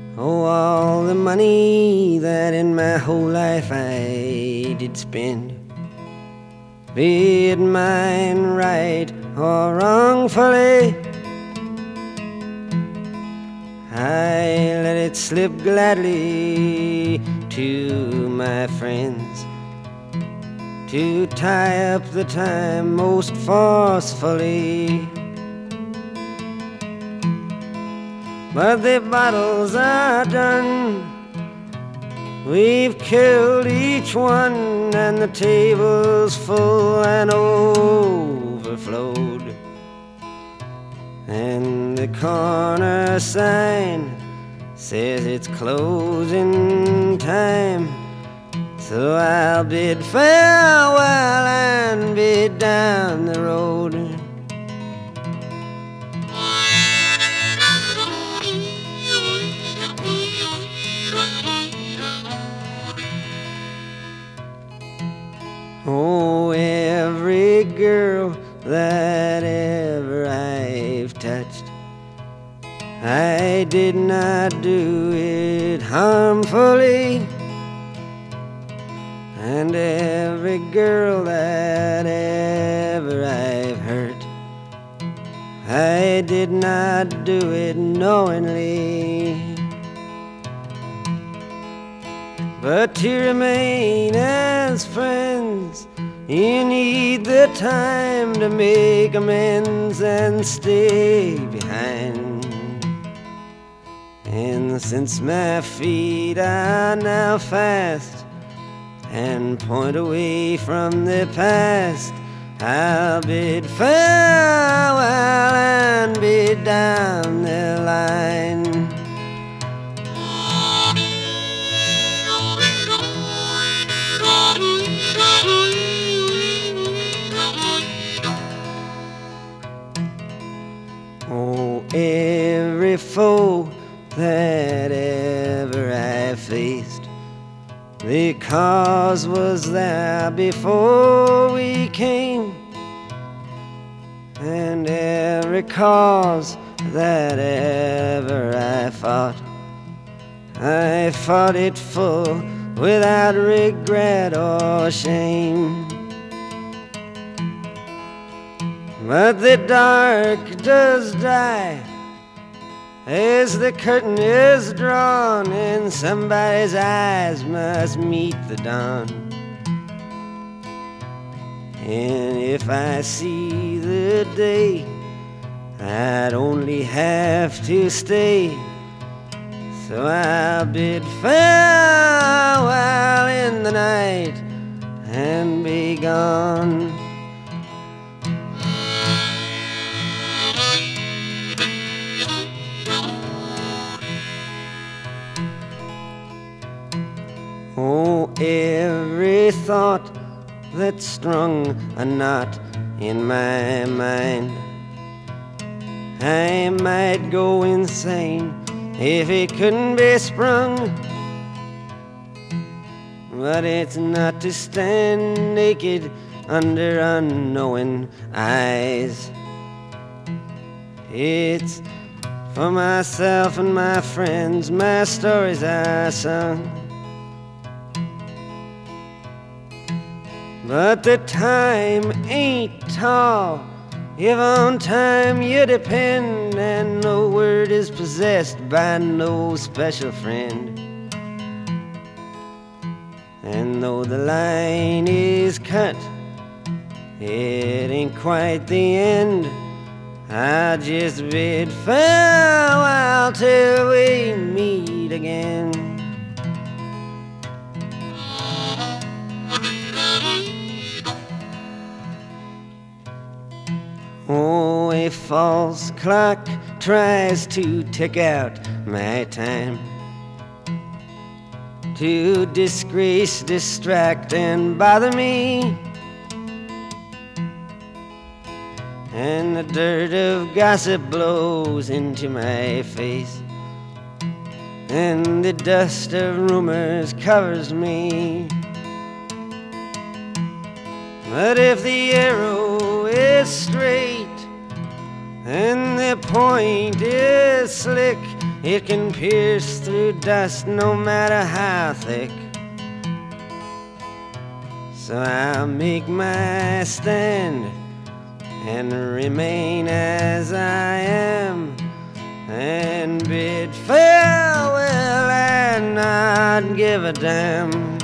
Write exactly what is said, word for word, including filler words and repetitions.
Oh, all the money that in my whole life I did spend, be it mine right or wrongfully, I let it slip gladly to my friends to tie up the time most forcefully. But the bottles are done, we've killed each one, and the table's full and overflowed. And the corner sign says it's closing time, so I'll bid farewell and bid down the road. Oh, every girl that ever I've touched, I did not do it harmfully. And every girl that ever I've hurt, I did not do it knowingly. But to remain as friends, you need the time to make amends and stay behind. And since my feet are now fast and point away from the past, I'll bid farewell and bid down the line. Oh, every foe that ever I faced, the cause was there before we came. And every cause that ever I fought, I fought it full without regret or shame. But the dark does die as the curtain is drawn, and somebody's eyes must meet the dawn. And if I see the day, I'd only have to stay, so I'll bid farewell in the night and be gone. Oh, every thought that strung a knot in my mind, I might go insane if it couldn't be sprung. But it's not to stand naked under unknowing eyes. It's for myself and my friends my stories are sung. But the time ain't tall if on time you depend, and no word is possessed by no special friend. And though the line is cut, it ain't quite the end. I'll just bid farewell till we meet again. Oh, a false clock tries to tick out my time, to disgrace, distract, and bother me. And the dirt of gossip blows into my face, and the dust of rumors covers me. But if the arrow is straight and the point is slick, it can pierce through dust no matter how thick. So I'll make my stand and remain as I am, and bid farewell and not give a damn.